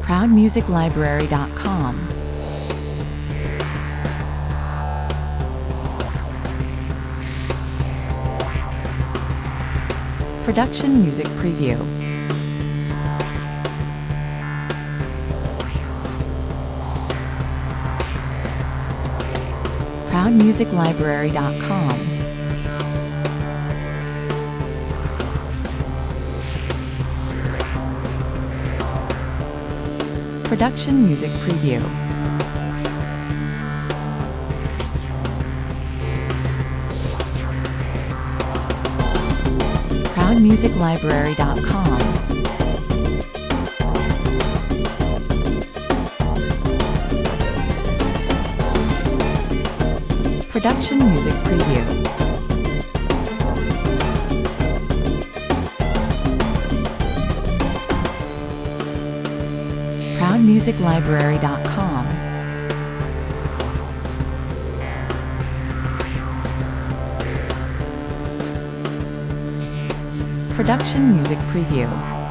ProudMusicLibrary.com. Production Music Preview. ProudMusicLibrary.com. Production Music Preview. ProudMusicLibrary.com. Production Music Preview. ProudMusicLibrary.com. Production Music Preview.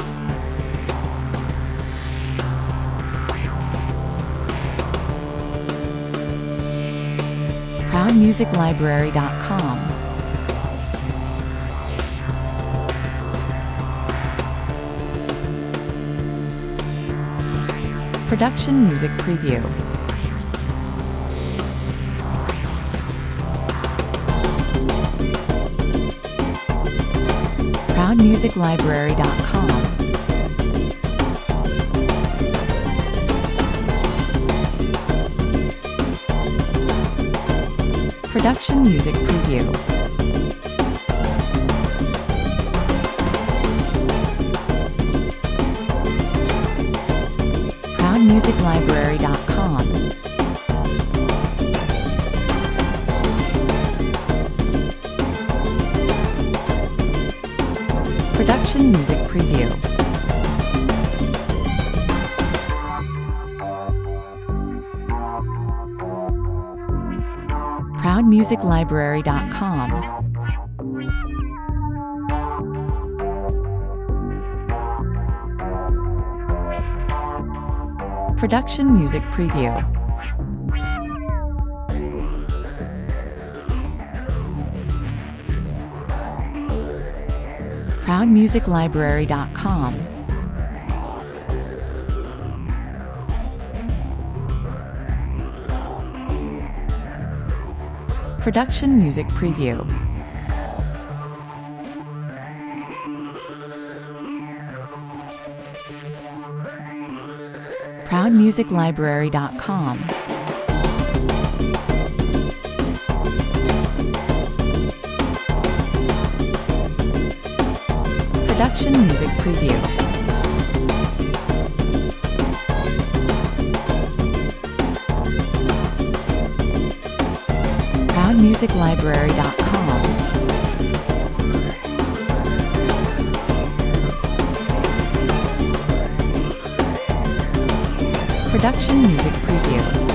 ProudMusicLibrary.com. Production Music Preview. ProudMusicLibrary.com. Production Music Preview. ProudMusicLibrary.com. Production Music Preview. ProudMusicLibrary.com. Production Music Preview. ProudMusicLibrary.com. Production Music Preview. ProudMusicLibrary.com. Production Music Preview. ProudMusicLibrary.com. Production Music Preview.